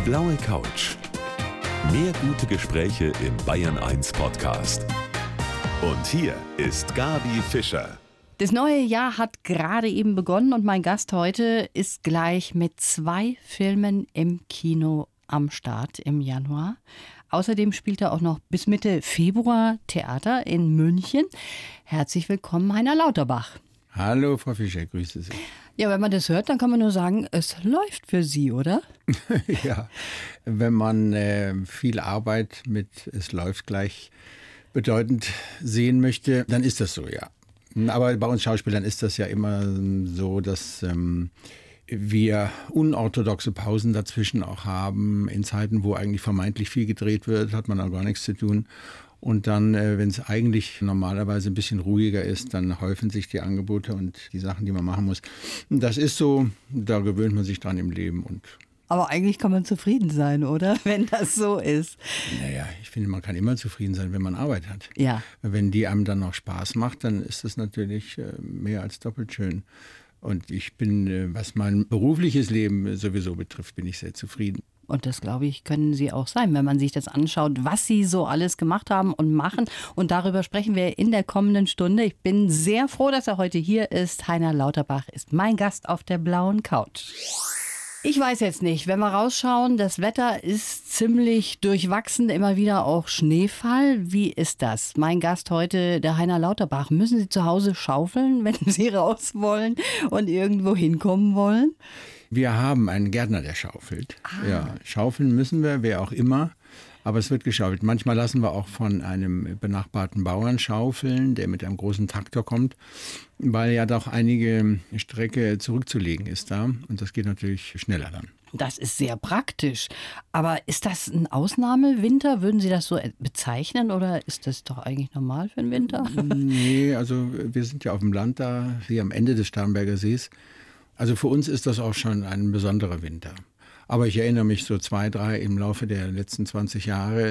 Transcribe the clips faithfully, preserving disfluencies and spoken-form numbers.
blaue Couch. Mehr gute Gespräche im Bayern eins Podcast. Und hier ist Gabi Fischer. Das neue Jahr hat gerade eben begonnen und mein Gast heute ist gleich mit zwei Filmen im Kino am Start im Januar. Außerdem spielt er auch noch bis Mitte Februar Theater in München. Herzlich willkommen, Heiner Lauterbach. Hallo, Frau Fischer, grüße Sie. Ja, wenn man das hört, dann kann man nur sagen, es läuft für Sie, oder? Ja, wenn man äh, viel Arbeit mit es läuft gleich bedeutend sehen möchte, dann ist das so, ja. Aber bei uns Schauspielern ist das ja immer so, dass ähm, wir unorthodoxe Pausen dazwischen auch haben. In Zeiten, wo eigentlich vermeintlich viel gedreht wird, hat man auch gar nichts zu tun. Und dann, äh, wenn es eigentlich normalerweise ein bisschen ruhiger ist, dann häufen sich die Angebote und die Sachen, die man machen muss. Das ist so, da gewöhnt man sich dran im Leben. Und Aber eigentlich kann man zufrieden sein, oder? Wenn das so ist. Naja, ich finde, man kann immer zufrieden sein, wenn man Arbeit hat. Ja. Wenn die einem dann noch Spaß macht, dann ist das natürlich äh, mehr als doppelt schön. Und ich bin, äh, was mein berufliches Leben sowieso betrifft, bin ich sehr zufrieden. Und das, glaube ich, können Sie auch sein, wenn man sich das anschaut, was Sie so alles gemacht haben und machen. Und darüber sprechen wir in der kommenden Stunde. Ich bin sehr froh, dass er heute hier ist. Heiner Lauterbach ist mein Gast auf der blauen Couch. Ich weiß jetzt nicht, wenn wir rausschauen, das Wetter ist ziemlich durchwachsen, immer wieder auch Schneefall. Wie ist das? Mein Gast heute, der Heiner Lauterbach. Müssen Sie zu Hause schaufeln, wenn Sie raus wollen und irgendwo hinkommen wollen? Wir haben einen Gärtner, der schaufelt. Ah. Ja, schaufeln müssen wir, wer auch immer. Aber es wird geschaufelt. Manchmal lassen wir auch von einem benachbarten Bauern schaufeln, der mit einem großen Traktor kommt, weil ja doch einige Strecke zurückzulegen ist da. Und das geht natürlich schneller dann. Das ist sehr praktisch. Aber ist das ein Ausnahmewinter? Würden Sie das so bezeichnen oder ist das doch eigentlich normal für einen Winter? Nee, also wir sind ja auf dem Land da, hier am Ende des Starnberger Sees. Also für uns ist das auch schon ein besonderer Winter. Aber ich erinnere mich so zwei, drei im Laufe der letzten zwanzig Jahre,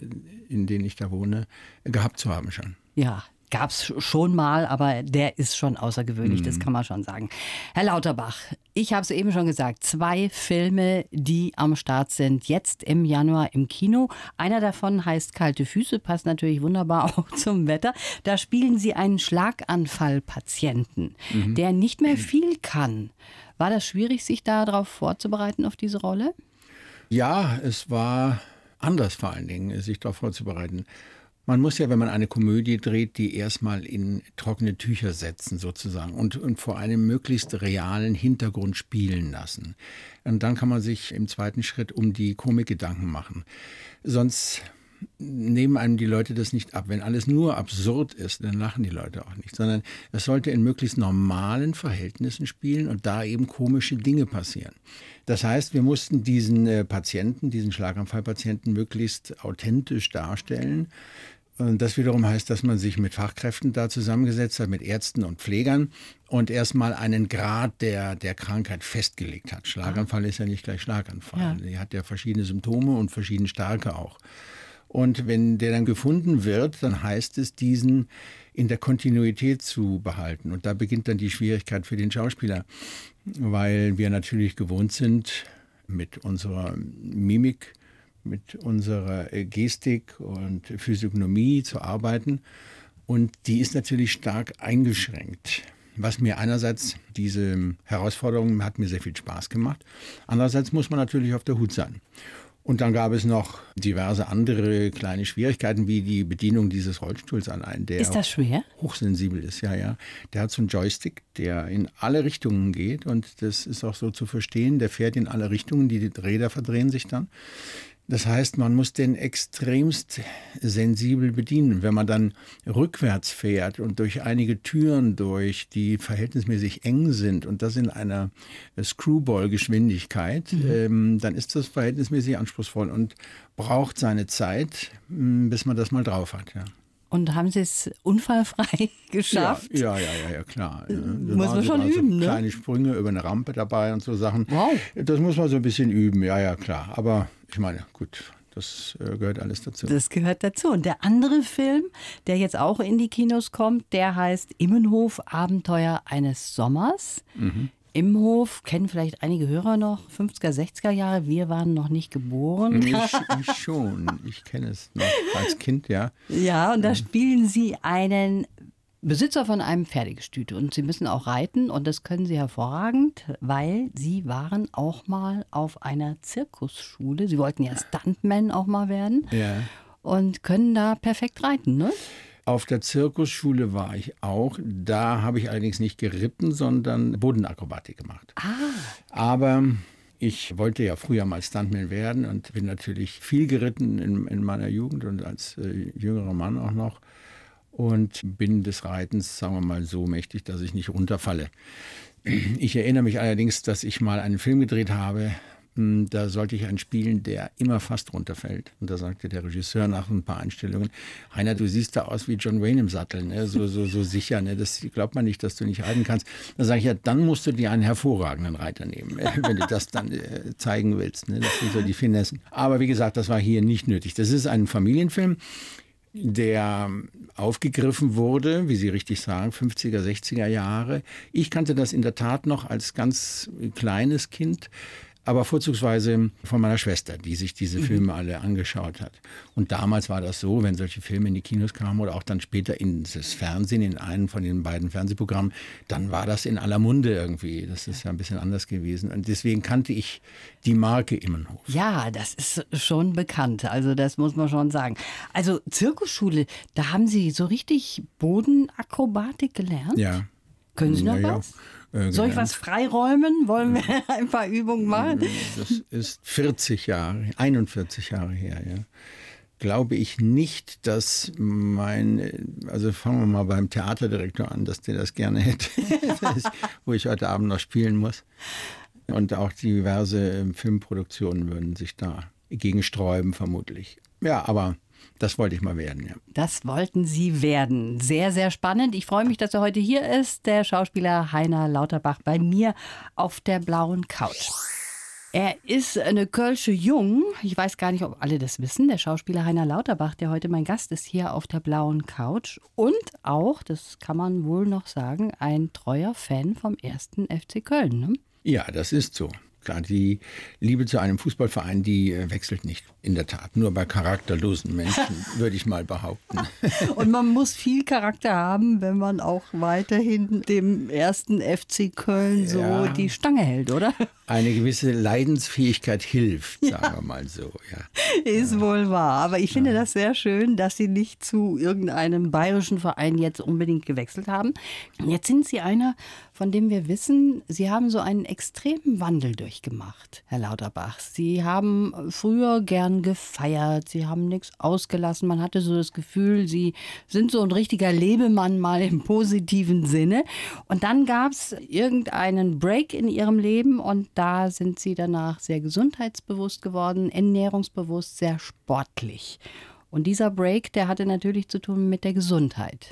in denen ich da wohne, gehabt zu haben schon. Ja, gab es schon mal, aber der ist schon außergewöhnlich, das kann man schon sagen. Herr Lauterbach, ich habe es eben schon gesagt, zwei Filme, die am Start sind, jetzt im Januar im Kino. Einer davon heißt Kalte Füße, passt natürlich wunderbar auch zum Wetter. Da spielen Sie einen Schlaganfallpatienten, mhm. der nicht mehr viel kann. War das schwierig, sich darauf vorzubereiten, auf diese Rolle? Ja, es war anders vor allen Dingen, sich darauf vorzubereiten. Man muss ja, wenn man eine Komödie dreht, die erstmal in trockene Tücher setzen sozusagen und, und vor einem möglichst realen Hintergrund spielen lassen. Und dann kann man sich im zweiten Schritt um die Komik Gedanken machen. Sonst nehmen einem die Leute das nicht ab. Wenn alles nur absurd ist, dann lachen die Leute auch nicht. Sondern es sollte in möglichst normalen Verhältnissen spielen und da eben komische Dinge passieren. Das heißt, wir mussten diesen äh, Patienten, diesen Schlaganfallpatienten möglichst authentisch darstellen. Und das wiederum heißt, dass man sich mit Fachkräften da zusammengesetzt hat, mit Ärzten und Pflegern und erstmal einen Grad der, der Krankheit festgelegt hat. Schlaganfall ist ja nicht gleich Schlaganfall. Ja. Die hat ja verschiedene Symptome und verschieden starke auch. Und wenn der dann gefunden wird, dann heißt es, diesen in der Kontinuität zu behalten. Und da beginnt dann die Schwierigkeit für den Schauspieler, weil wir natürlich gewohnt sind, mit unserer Mimik, mit unserer Gestik und Physiognomie zu arbeiten. Und die ist natürlich stark eingeschränkt. Was mir einerseits, diese Herausforderung hat mir sehr viel Spaß gemacht. Andererseits muss man natürlich auf der Hut sein. Und dann gab es noch diverse andere kleine Schwierigkeiten, wie die Bedienung dieses Rollstuhls allein. Der ist das schwer? Hochsensibel ist, ja, ja. Der hat so einen Joystick, der in alle Richtungen geht. Und das ist auch so zu verstehen, der fährt in alle Richtungen, die Räder verdrehen sich dann. Das heißt, man muss den extremst sensibel bedienen. Wenn man dann rückwärts fährt und durch einige Türen durch, die verhältnismäßig eng sind und das in einer Screwball-Geschwindigkeit, mhm. ähm, dann ist das verhältnismäßig anspruchsvoll und braucht seine Zeit, bis man das mal drauf hat. Ja. Und haben Sie es unfallfrei geschafft? Ja, ja, ja, ja, klar. Ja. Muss man schon üben, so ne? Kleine Sprünge über eine Rampe dabei und so Sachen. Wow. Das muss man so ein bisschen üben, ja, ja, klar. Aber ich meine, gut, das äh, gehört alles dazu. Das gehört dazu. Und der andere Film, der jetzt auch in die Kinos kommt, der heißt Immenhof, Abenteuer eines Sommers. Mhm. Imhof, kennen vielleicht einige Hörer noch, fünfziger, sechziger Jahre, wir waren noch nicht geboren. Ich, ich schon, ich kenne es noch als Kind, ja. Ja, und da spielen Sie einen Besitzer von einem Pferdegestüt und Sie müssen auch reiten und das können Sie hervorragend, weil Sie waren auch mal auf einer Zirkusschule. Sie wollten ja Stuntman auch mal werden Ja. und können da perfekt reiten, ne? Auf der Zirkusschule war ich auch. Da habe ich allerdings nicht geritten, sondern Bodenakrobatik gemacht. Ah. Aber ich wollte ja früher mal Stuntman werden und bin natürlich viel geritten in, in meiner Jugend und als äh, jüngerer Mann auch noch. Und bin des Reitens, sagen wir mal, so mächtig, dass ich nicht runterfalle. Ich erinnere mich allerdings, dass ich mal einen Film gedreht habe. Da sollte ich einen spielen, der immer fast runterfällt. Und da sagte der Regisseur nach ein paar Einstellungen: Heiner, du siehst da aus wie John Wayne im Sattel, ne? so, so, so sicher. Ne? Das glaubt man nicht, dass du nicht reiten kannst. Da sage ich, ja, dann musst du dir einen hervorragenden Reiter nehmen, wenn du das dann äh, zeigen willst. Ne? Das sind so die Finessen. Aber wie gesagt, das war hier nicht nötig. Das ist ein Familienfilm, der aufgegriffen wurde, wie Sie richtig sagen, fünfziger, sechziger Jahre. Ich kannte das in der Tat noch als ganz kleines Kind, aber vorzugsweise von meiner Schwester, die sich diese Filme alle angeschaut hat. Und damals war das so, wenn solche Filme in die Kinos kamen oder auch dann später ins Fernsehen, in einem von den beiden Fernsehprogrammen, dann war das in aller Munde irgendwie. Das ist ja ein bisschen anders gewesen. Und deswegen kannte ich die Marke Immenhof. Ja, das ist schon bekannt. Also das muss man schon sagen. Also Zirkusschule, da haben Sie so richtig Bodenakrobatik gelernt? Ja. Können Sie noch Ja, ja. was? Soll ich was freiräumen? Wollen wir ein paar Übungen machen? Das ist vierzig Jahre, einundvierzig Jahre her, ja. Glaube ich nicht, dass mein, also fangen wir mal beim Theaterdirektor an, dass der das gerne hätte, das ist, wo ich heute Abend noch spielen muss. Und auch diverse Filmproduktionen würden sich da gegen sträuben, vermutlich. Ja, aber das wollte ich mal werden, ja. Das wollten Sie werden. Sehr, sehr spannend. Ich freue mich, dass er heute hier ist, der Schauspieler Heiner Lauterbach, bei mir auf der blauen Couch. Er ist eine Kölsche Jung. Ich weiß gar nicht, ob alle das wissen. Der Schauspieler Heiner Lauterbach, der heute mein Gast ist, hier auf der blauen Couch. Und auch, das kann man wohl noch sagen, ein treuer Fan vom ersten F C Köln, ne? Ja, das ist so. Klar, die Liebe zu einem Fußballverein, die äh, wechselt nicht. In der Tat, nur bei charakterlosen Menschen, würde ich mal behaupten. Und man muss viel Charakter haben, wenn man auch weiterhin dem ersten F C Köln so Ja. die Stange hält, oder? Eine gewisse Leidensfähigkeit hilft, sagen wir mal so. Ja. Ist wohl wahr. Aber ich finde das sehr schön, dass Sie nicht zu irgendeinem bayerischen Verein jetzt unbedingt gewechselt haben. Jetzt sind Sie einer, von dem wir wissen, Sie haben so einen extremen Wandel durchgemacht, Herr Lauterbach. Sie haben früher gern gefeiert, Sie haben nichts ausgelassen. Man hatte so das Gefühl, Sie sind so ein richtiger Lebemann mal im positiven Sinne. Und dann gab es irgendeinen Break in Ihrem Leben und da sind Sie danach sehr gesundheitsbewusst geworden, ernährungsbewusst, sehr sportlich. Und dieser Break, der hatte natürlich zu tun mit der Gesundheit.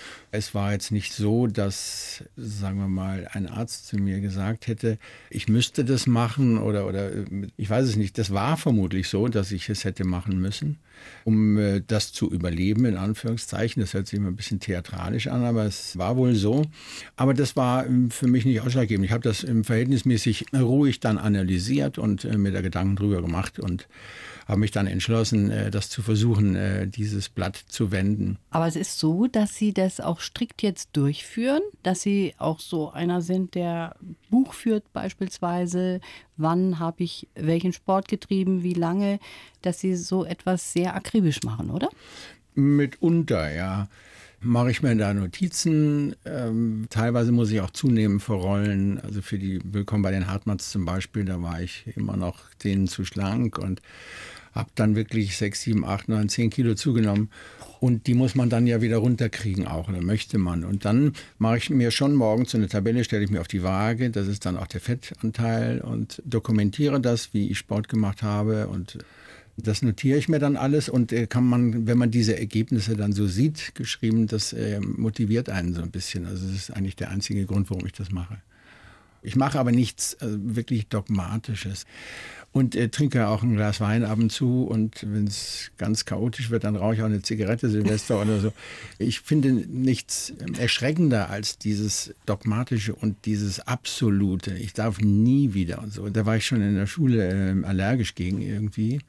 Es war jetzt nicht so, dass, sagen wir mal, ein Arzt zu mir gesagt hätte, ich müsste das machen oder, oder ich weiß es nicht. Das war vermutlich so, dass ich es hätte machen müssen, um äh, das zu überleben, in Anführungszeichen. Das hört sich immer ein bisschen theatralisch an, aber es war wohl so. Aber das war ähm, für mich nicht ausschlaggebend. Ich habe das ähm, verhältnismäßig ruhig dann analysiert und äh, mir da Gedanken drüber gemacht und habe mich dann entschlossen, äh, das zu versuchen, äh, dieses Blatt zu wenden. Aber es ist so, dass Sie das auch strikt jetzt durchführen, dass Sie auch so einer sind, der Buch führt beispielsweise, wann habe ich welchen Sport getrieben, wie lange, dass Sie so etwas sehr akribisch machen, oder? Mitunter, ja. Mache ich mir da Notizen. Ähm, teilweise muss ich auch zunehmen für Rollen. Also für die Willkommen bei den Hartmanns zum Beispiel, da war ich immer noch denen zu schlank und habe dann wirklich sechs, sieben, acht, neun, zehn Kilo zugenommen. Und die muss man dann ja wieder runterkriegen auch, oder möchte man. Und dann mache ich mir schon morgens so eine Tabelle, stelle ich mir auf die Waage, das ist dann auch der Fettanteil und dokumentiere das, wie ich Sport gemacht habe und das notiere ich mir dann alles und äh, kann man, wenn man diese Ergebnisse dann so sieht, geschrieben, das äh, motiviert einen so ein bisschen. Also das ist eigentlich der einzige Grund, warum ich das mache. Ich mache aber nichts äh, wirklich Dogmatisches. und äh, trinke auch ein Glas Wein ab und zu. Und wenn es ganz chaotisch wird, dann rauche ich auch eine Zigarette Silvester oder so. Ich finde nichts erschreckender als dieses Dogmatische und dieses Absolute. Ich darf nie wieder und so. Da war ich schon in der Schule äh, allergisch gegen irgendwie.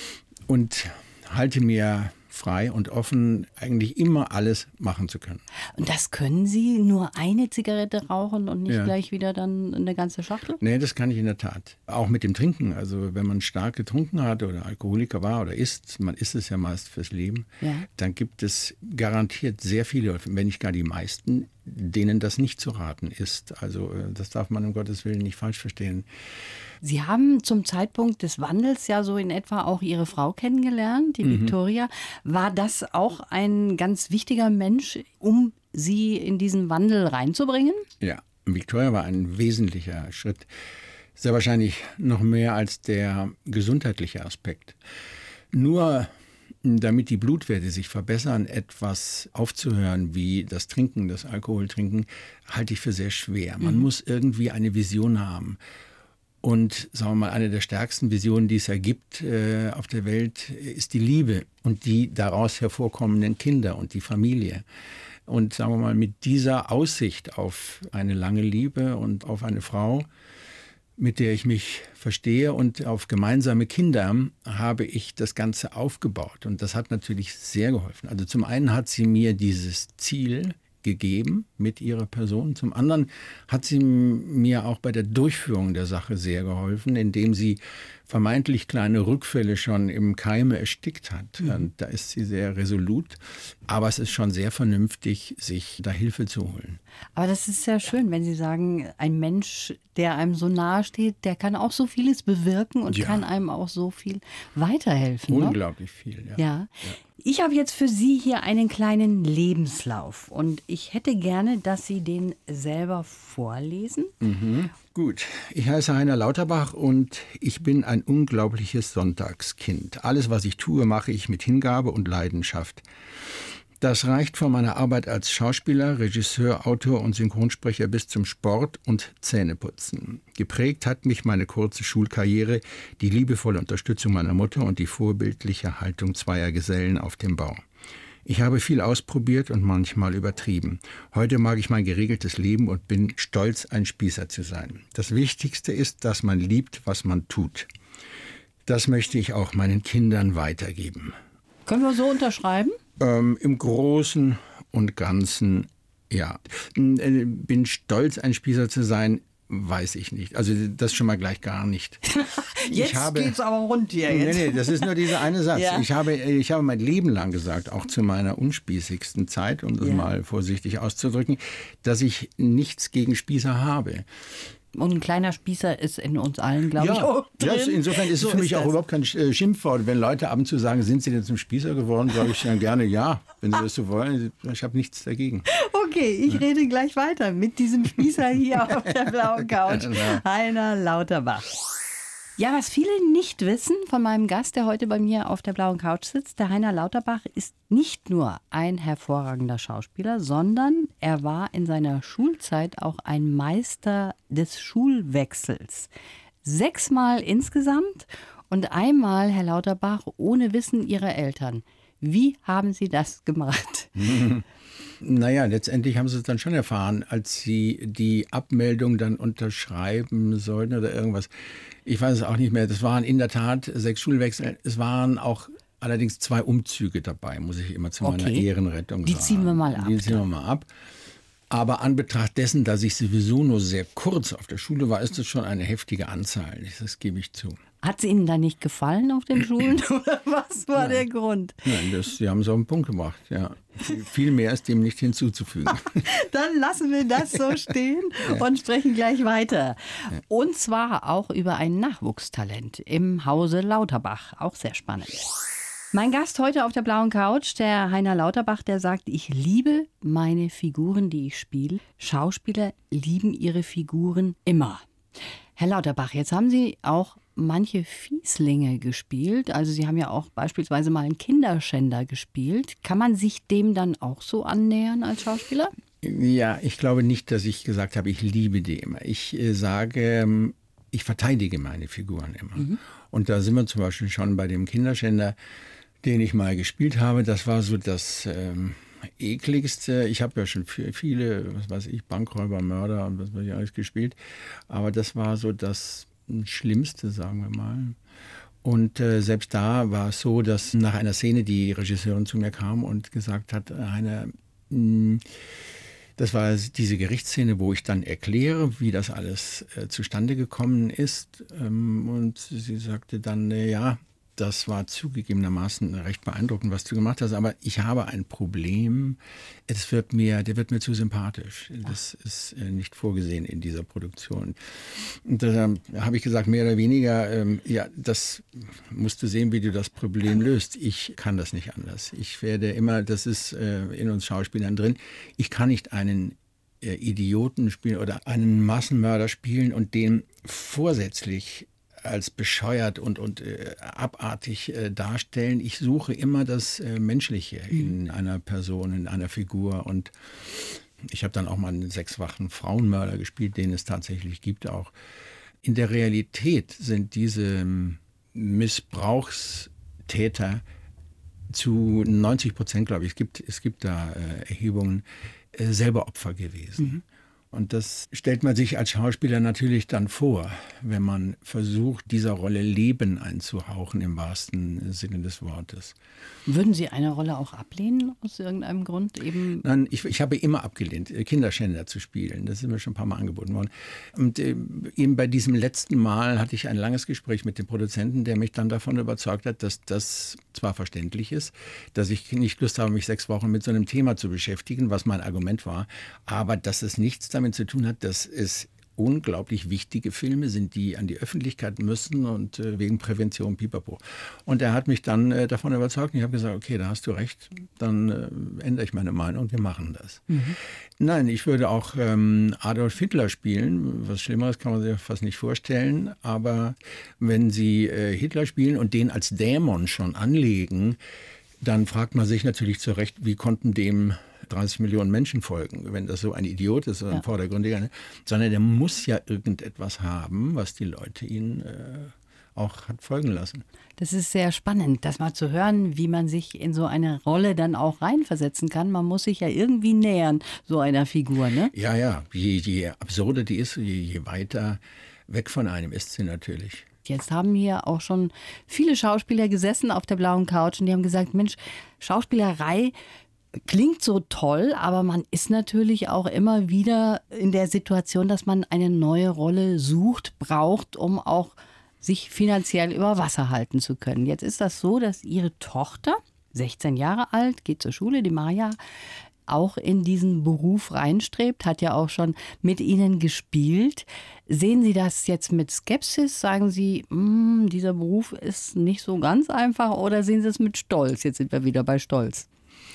Und halte mir frei und offen, eigentlich immer alles machen zu können. Und das können Sie, nur eine Zigarette rauchen und nicht ja. gleich wieder dann eine ganze Schachtel? Nee, das kann ich in der Tat. Auch mit dem Trinken. Also wenn man stark getrunken hat oder Alkoholiker war oder ist, man ist es ja meist fürs Leben, ja. dann gibt es garantiert sehr viele, wenn nicht gar die meisten, denen das nicht zu raten ist. Also das darf man um Gottes Willen nicht falsch verstehen. Sie haben zum Zeitpunkt des Wandels ja so in etwa auch Ihre Frau kennengelernt, die mhm. Victoria. War das auch ein ganz wichtiger Mensch, um Sie in diesen Wandel reinzubringen? Ja, Victoria war ein wesentlicher Schritt. Sehr wahrscheinlich noch mehr als der gesundheitliche Aspekt. Nur damit die Blutwerte sich verbessern, etwas aufzuhören wie das Trinken, das Alkoholtrinken, halte ich für sehr schwer. Man mhm. muss irgendwie eine Vision haben. Und sagen wir mal, eine der stärksten Visionen, die es ja gibt äh, auf der Welt, ist die Liebe und die daraus hervorkommenden Kinder und die Familie. Und sagen wir mal, mit dieser Aussicht auf eine lange Liebe und auf eine Frau, mit der ich mich verstehe und auf gemeinsame Kinder, habe ich das Ganze aufgebaut. Und das hat natürlich sehr geholfen. Also zum einen hat sie mir dieses Ziel gegeben mit ihrer Person. Zum anderen hat sie mir auch bei der Durchführung der Sache sehr geholfen, indem sie vermeintlich kleine Rückfälle schon im Keime erstickt hat. Mhm. Da ist sie sehr resolut, aber es ist schon sehr vernünftig, sich da Hilfe zu holen. Aber das ist ja schön, wenn Sie sagen, ein Mensch, der einem so nahe steht, der kann auch so vieles bewirken und ja. kann einem auch so viel weiterhelfen. Unglaublich ne? viel, ja. ja. ja. Ich habe jetzt für Sie hier einen kleinen Lebenslauf und ich hätte gerne, dass Sie den selber vorlesen. Mhm. Gut, ich heiße Heiner Lauterbach und ich bin ein unglaubliches Sonntagskind. Alles, was ich tue, mache ich mit Hingabe und Leidenschaft. Das reicht von meiner Arbeit als Schauspieler, Regisseur, Autor und Synchronsprecher bis zum Sport und Zähneputzen. Geprägt hat mich meine kurze Schulkarriere, die liebevolle Unterstützung meiner Mutter und die vorbildliche Haltung zweier Gesellen auf dem Bau. Ich habe viel ausprobiert und manchmal übertrieben. Heute mag ich mein geregeltes Leben und bin stolz, ein Spießer zu sein. Das Wichtigste ist, dass man liebt, was man tut. Das möchte ich auch meinen Kindern weitergeben. Können wir so unterschreiben? Ähm, Im Großen und Ganzen, ja. Bin stolz, ein Spießer zu sein, weiß ich nicht. Also das schon mal gleich gar nicht. Jetzt habe, geht's aber rund hier. Jetzt. Nee, nee, das ist nur dieser eine Satz. Ja. Ich habe, ich habe mein Leben lang gesagt, auch zu meiner unspießigsten Zeit, um das ja. mal vorsichtig auszudrücken, dass ich nichts gegen Spießer habe. Und ein kleiner Spießer ist in uns allen, glaube ja. ich, auch drin. Ja, insofern ist es so für mich auch das. überhaupt kein Schimpfwort. Wenn Leute ab und zu sagen, sind Sie denn zum Spießer geworden, sage ich dann gerne ja, wenn Sie das so wollen. Ich habe nichts dagegen. Okay, ich rede gleich weiter mit diesem Spießer hier auf der blauen Couch, Heiner Lauterbach. Ja, was viele nicht wissen von meinem Gast, der heute bei mir auf der blauen Couch sitzt, der Heiner Lauterbach ist nicht nur ein hervorragender Schauspieler, sondern er war in seiner Schulzeit auch ein Meister des Schulwechsels. Sechsmal insgesamt und einmal, Herr Lauterbach, ohne Wissen Ihrer Eltern. Wie haben Sie das gemacht? Naja, letztendlich haben sie es dann schon erfahren, als sie die Abmeldung dann unterschreiben sollten oder irgendwas. Ich weiß es auch nicht mehr. Das waren in der Tat sechs Schulwechsel. Es waren auch allerdings zwei Umzüge dabei, muss ich immer zu meiner okay. Ehrenrettung Die sagen. ziehen wir mal ab. Die ziehen wir mal ab. Aber an Betracht dessen, dass ich sowieso nur sehr kurz auf der Schule war, ist das schon eine heftige Anzahl. Das gebe ich zu. Hat es Ihnen da nicht gefallen auf den Schulen oder was war Nein. der Grund? Nein, das, Sie haben es auf den Punkt gebracht. Ja. Viel mehr ist dem nicht hinzuzufügen. Dann lassen wir das so stehen ja. und sprechen gleich weiter. Ja. Und zwar auch über ein Nachwuchstalent im Hause Lauterbach. Auch sehr spannend. Mein Gast heute auf der blauen Couch, der Heiner Lauterbach, der sagt, ich liebe meine Figuren, die ich spiele. Schauspieler lieben ihre Figuren immer. Herr Lauterbach, jetzt haben Sie auch manche Fieslinge gespielt. Also Sie haben ja auch beispielsweise mal einen Kinderschänder gespielt. Kann man sich dem dann auch so annähern als Schauspieler? Ja, ich glaube nicht, dass ich gesagt habe, ich liebe die immer. Ich äh, sage, ich verteidige meine Figuren immer. Mhm. Und da sind wir zum Beispiel schon bei dem Kinderschänder, den ich mal gespielt habe. Das war so das ähm, ekligste. Ich habe ja schon viele, was weiß ich, Bankräuber, Mörder und was weiß ich alles gespielt. Aber das war so das Schlimmste, sagen wir mal. Und äh, selbst da war es so, dass nach einer Szene die Regisseurin zu mir kam und gesagt hat, Heiner, mh, das war diese Gerichtsszene, wo ich dann erkläre, wie das alles äh, zustande gekommen ist. Ähm, und sie sagte dann, äh, ja, das war zugegebenermaßen recht beeindruckend, was du gemacht hast, aber ich habe ein Problem. Es wird mir, der wird mir zu sympathisch. Das ist äh, nicht vorgesehen in dieser Produktion. Und da äh, habe ich gesagt, mehr oder weniger, ähm, ja, das musst du sehen, wie du das Problem löst. Ich kann das nicht anders. Ich werde immer, das ist äh, in uns Schauspielern drin, ich kann nicht einen äh, Idioten spielen oder einen Massenmörder spielen und den vorsätzlich als bescheuert und, und äh, abartig äh, darstellen. Ich suche immer das äh, Menschliche in einer Person, in einer Figur. Und ich habe dann auch mal einen sechsfachen Frauenmörder gespielt, den es tatsächlich gibt auch. In der Realität sind diese Missbrauchstäter zu neunzig Prozent, glaube ich, es gibt, es gibt da äh, Erhebungen, äh, selber Opfer gewesen. Mhm. Und das stellt man sich als Schauspieler natürlich dann vor, wenn man versucht, dieser Rolle Leben einzuhauchen im wahrsten Sinne des Wortes. Würden Sie eine Rolle auch ablehnen aus irgendeinem Grund? Eben Nein, ich, ich habe immer abgelehnt, Kinderschänder zu spielen. Das ist mir schon ein paar Mal angeboten worden. Und äh, eben bei diesem letzten Mal hatte ich ein langes Gespräch mit dem Produzenten, der mich dann davon überzeugt hat, dass das zwar verständlich ist, dass ich nicht Lust habe, mich sechs Wochen mit so einem Thema zu beschäftigen, was mein Argument war, aber dass es nichts damit zu tun hat, dass es unglaublich wichtige Filme sind, die an die Öffentlichkeit müssen und äh, wegen Prävention, pipapo. Und er hat mich dann äh, davon überzeugt und ich habe gesagt, okay, da hast du recht, dann äh, ändere ich meine Meinung und wir machen das. Mhm. Nein, ich würde auch ähm, Adolf Hitler spielen, was Schlimmeres kann man sich fast nicht vorstellen, aber wenn Sie äh, Hitler spielen und den als Dämon schon anlegen, dann fragt man sich natürlich zu Recht, wie konnten dem dreißig Millionen Menschen folgen, wenn das so ein Idiot ist oder ein ja. Vordergründiger, ne? Sondern der muss ja irgendetwas haben, was die Leute ihn äh, auch hat folgen lassen. Das ist sehr spannend, das mal zu hören, wie man sich in so eine Rolle dann auch reinversetzen kann. Man muss sich ja irgendwie nähern, so einer Figur, ne? Ja, ja, je, je absurder die ist, je, je weiter weg von einem ist sie natürlich. Jetzt haben hier auch schon viele Schauspieler gesessen auf der blauen Couch und die haben gesagt, Mensch, Schauspielerei klingt so toll, aber man ist natürlich auch immer wieder in der Situation, dass man eine neue Rolle sucht, braucht, um auch sich finanziell über Wasser halten zu können. Jetzt ist das so, dass Ihre Tochter, sechzehn Jahre alt, geht zur Schule, die Maja, auch in diesen Beruf reinstrebt, hat ja auch schon mit Ihnen gespielt. Sehen Sie das jetzt mit Skepsis? Sagen Sie, dieser Beruf ist nicht so ganz einfach, oder sehen Sie es mit Stolz? Jetzt sind wir wieder bei Stolz.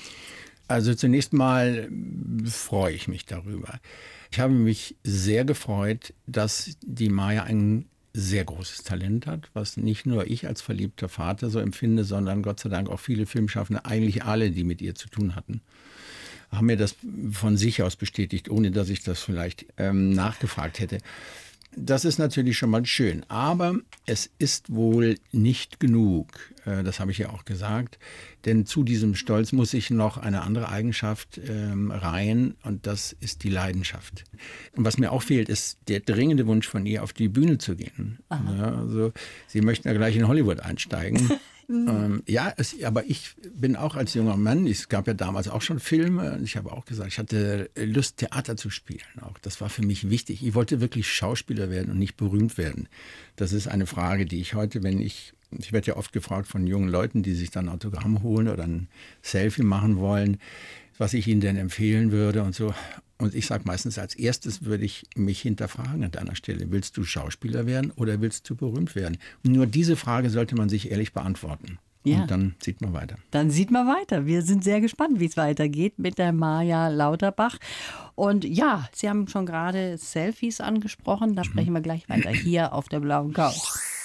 Also zunächst mal freue ich mich darüber. Ich habe mich sehr gefreut, dass die Maja ein sehr großes Talent hat, was nicht nur ich als verliebter Vater so empfinde, sondern Gott sei Dank auch viele Filmschaffende, eigentlich alle, die mit ihr zu tun hatten, haben mir das von sich aus bestätigt, ohne dass ich das vielleicht ähm, nachgefragt hätte. Das ist natürlich schon mal schön, aber es ist wohl nicht genug, äh, das habe ich ja auch gesagt, denn zu diesem Stolz muss ich noch eine andere Eigenschaft ähm, reihen, und das ist die Leidenschaft. Und was mir auch fehlt, ist der dringende Wunsch von ihr, auf die Bühne zu gehen. Ja, also sie möchten ja gleich in Hollywood einsteigen. Ähm, ja, es, aber ich bin auch als junger Mann, es gab ja damals auch schon Filme, und ich habe auch gesagt, ich hatte Lust, Theater zu spielen. Auch das war für mich wichtig. Ich wollte wirklich Schauspieler werden und nicht berühmt werden. Das ist eine Frage, die ich heute, wenn ich, ich werde ja oft gefragt von jungen Leuten, die sich dann ein Autogramm holen oder ein Selfie machen wollen, was ich ihnen denn empfehlen würde und so. Und ich sage meistens, als erstes würde ich mich hinterfragen an deiner Stelle. Willst du Schauspieler werden oder willst du berühmt werden? Nur diese Frage sollte man sich ehrlich beantworten. Ja. Und dann sieht man weiter. Dann sieht man weiter. Wir sind sehr gespannt, wie es weitergeht mit der Maja Lauterbach. Und ja, Sie haben schon gerade Selfies angesprochen. Da mhm. sprechen wir gleich weiter hier auf der blauen Couch.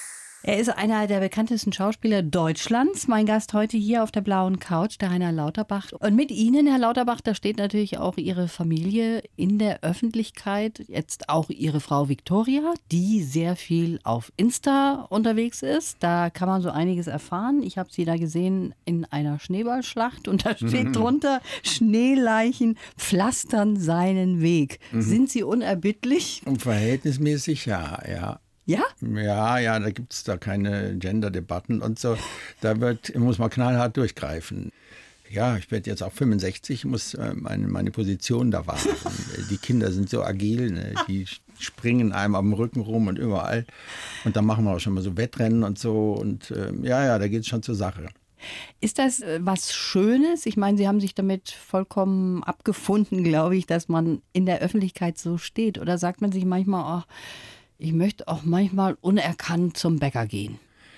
Er ist einer der bekanntesten Schauspieler Deutschlands. Mein Gast heute hier auf der blauen Couch, der Heiner Lauterbach. Und mit Ihnen, Herr Lauterbach, da steht natürlich auch Ihre Familie in der Öffentlichkeit. Jetzt auch Ihre Frau Viktoria, die sehr viel auf Insta unterwegs ist. Da kann man so einiges erfahren. Ich habe sie da gesehen in einer Schneeballschlacht und da steht drunter, Schneeleichen pflastern seinen Weg. Mhm. Sind Sie unerbittlich? Und verhältnismäßig ja, ja. Ja? Ja, ja, da gibt es da keine Gender-Debatten und so. Da wird, muss man knallhart durchgreifen. Ja, ich werde jetzt auch fünfundsechzig, muss meine, meine Position da wahren. Die Kinder sind so agil, ne? Die springen einem am Rücken rum und überall. Und dann machen wir auch schon mal so Wettrennen und so. Und äh, ja, ja, da geht es schon zur Sache. Ist das was Schönes? Ich meine, Sie haben sich damit vollkommen abgefunden, glaube ich, dass man in der Öffentlichkeit so steht. Oder sagt man sich manchmal, oh, ich möchte auch manchmal unerkannt zum Bäcker gehen?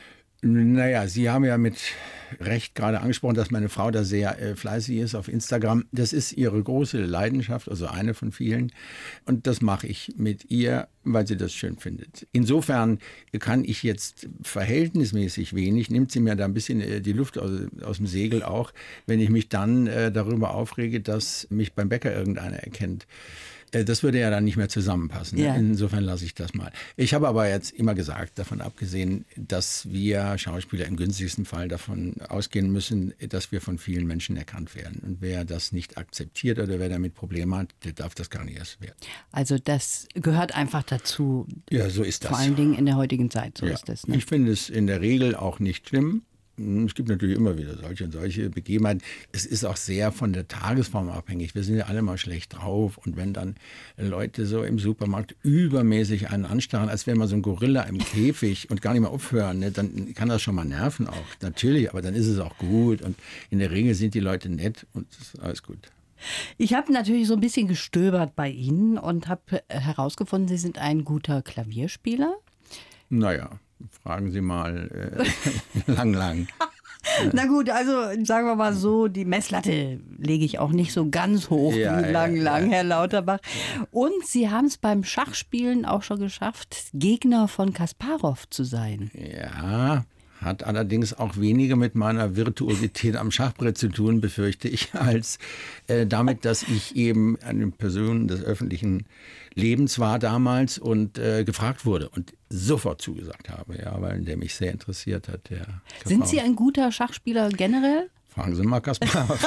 Naja, Sie haben ja mit Recht gerade angesprochen, dass meine Frau da sehr äh, fleißig ist auf Instagram. Das ist ihre große Leidenschaft, also eine von vielen. Und das mache ich mit ihr, weil sie das schön findet. Insofern kann ich jetzt verhältnismäßig wenig, nimmt sie mir da ein bisschen äh, die Luft aus, aus dem Segel auch, wenn ich mich dann äh, darüber aufrege, dass mich beim Bäcker irgendeiner erkennt. Das würde ja dann nicht mehr zusammenpassen. Ja. Insofern lasse ich das mal. Ich habe aber jetzt immer gesagt, davon abgesehen, dass wir Schauspieler im günstigsten Fall davon ausgehen müssen, dass wir von vielen Menschen erkannt werden. Und wer das nicht akzeptiert oder wer damit Probleme hat, der darf das gar nicht erst werden. Also das gehört einfach dazu. Ja, so ist das. Vor allen Dingen in der heutigen Zeit, so ja. ist das. Ne? Ich finde es in der Regel auch nicht schlimm. Es gibt natürlich immer wieder solche und solche Begebenheiten. Es ist auch sehr von der Tagesform abhängig. Wir sind ja alle mal schlecht drauf. Und wenn dann Leute so im Supermarkt übermäßig einen anstarren, als wäre man so ein Gorilla im Käfig und gar nicht mehr aufhören, ne, dann kann das schon mal nerven auch. Natürlich, aber dann ist es auch gut. Und in der Regel sind die Leute nett und es ist alles gut. Ich habe natürlich so ein bisschen gestöbert bei Ihnen und habe herausgefunden, Sie sind ein guter Klavierspieler. Naja. Fragen Sie mal äh, lang, lang. Na gut, also sagen wir mal so, die Messlatte lege ich auch nicht so ganz hoch ja, wie lang, ja, lang, ja. Herr Lauterbach. Und Sie haben es beim Schachspielen auch schon geschafft, Gegner von Kasparow zu sein. Ja, hat allerdings auch weniger mit meiner Virtuosität am Schachbrett zu tun, befürchte ich, als äh, damit, dass ich eben eine Person des öffentlichen Lebens war damals und äh, gefragt wurde und sofort zugesagt habe, ja, weil der mich sehr interessiert hat. Der Sind Sie ein guter Schachspieler generell? Fragen Sie mal Kasparow.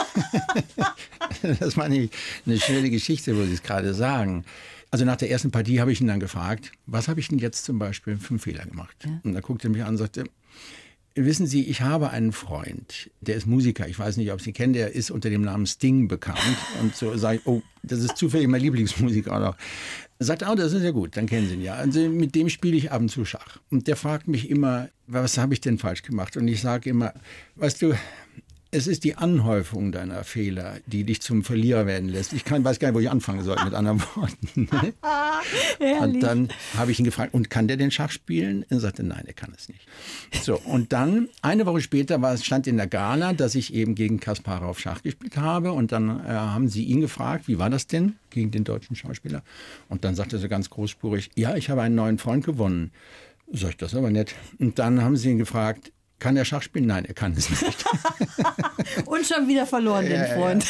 Das war eine, eine schöne Geschichte, wo Sie es gerade sagen. Also nach der ersten Partie habe ich ihn dann gefragt, was habe ich denn jetzt zum Beispiel für einen Fehler gemacht? Ja. Und da guckte er mich an und sagte, wissen Sie, ich habe einen Freund, der ist Musiker, ich weiß nicht, ob Sie kennen, der ist unter dem Namen Sting bekannt. Und so sage ich, oh, das ist zufällig mein Lieblingsmusiker auch noch. Er sagt, oh, das ist ja gut, dann kennen Sie ihn ja. Also mit dem spiele ich ab und zu Schach. Und der fragt mich immer, was habe ich denn falsch gemacht? Und ich sage immer, weißt du, es ist die Anhäufung deiner Fehler, die dich zum Verlierer werden lässt. Ich kann, weiß gar nicht, wo ich anfangen soll, mit anderen Worten. Und dann habe ich ihn gefragt, und kann der den Schach spielen? Er sagte, nein, er kann es nicht. So, und dann, eine Woche später, war, stand in der Gala, dass ich eben gegen Kasparow Schach gespielt habe. Und dann äh, haben sie ihn gefragt, wie war das denn gegen den deutschen Schauspieler? Und dann sagte er so ganz großspurig, ja, ich habe einen neuen Freund gewonnen. Sag ich, das ist aber nett. Und dann haben sie ihn gefragt, kann er Schach spielen? Nein, er kann es nicht. Und schon wieder verloren, den Freund.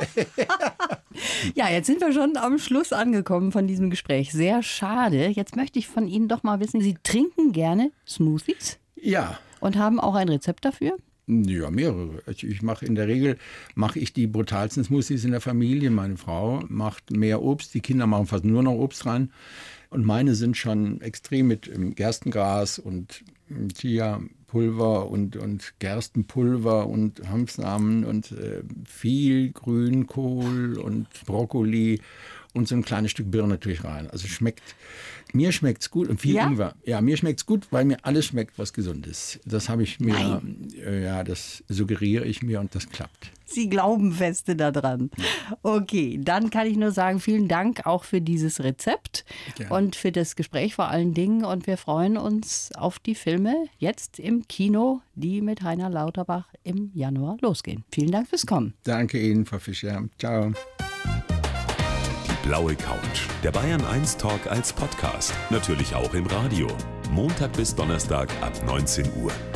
Ja, jetzt sind wir schon am Schluss angekommen von diesem Gespräch. Sehr schade. Jetzt möchte ich von Ihnen doch mal wissen, Sie trinken gerne Smoothies? Ja. Und haben auch ein Rezept dafür? Ja, mehrere. Ich mache in der Regel mache ich die brutalsten Smoothies in der Familie. Meine Frau macht mehr Obst, die Kinder machen fast nur noch Obst rein. Und meine sind schon extrem mit Gerstengras und Chia-Pulver und, und Gerstenpulver und Hanfsamen und äh, viel Grünkohl und Brokkoli und so ein kleines Stück Birne natürlich rein. Also schmeckt, mir schmeckt's gut und viel ja? Ingwer. Ja, mir schmeckt's gut, weil mir alles schmeckt, was gesund ist. Das habe ich mir, äh, ja, das suggeriere ich mir und das klappt. Sie glauben feste daran. Okay, dann kann ich nur sagen, vielen Dank auch für dieses Rezept Gerne. Und für das Gespräch vor allen Dingen. Und wir freuen uns auf die Filme jetzt im Kino, die mit Heiner Lauterbach im Januar losgehen. Vielen Dank fürs Kommen. Danke Ihnen, Frau Fischer. Ciao. Die blaue Couch, der Bayern eins Talk als Podcast, natürlich auch im Radio. Montag bis Donnerstag ab neunzehn Uhr.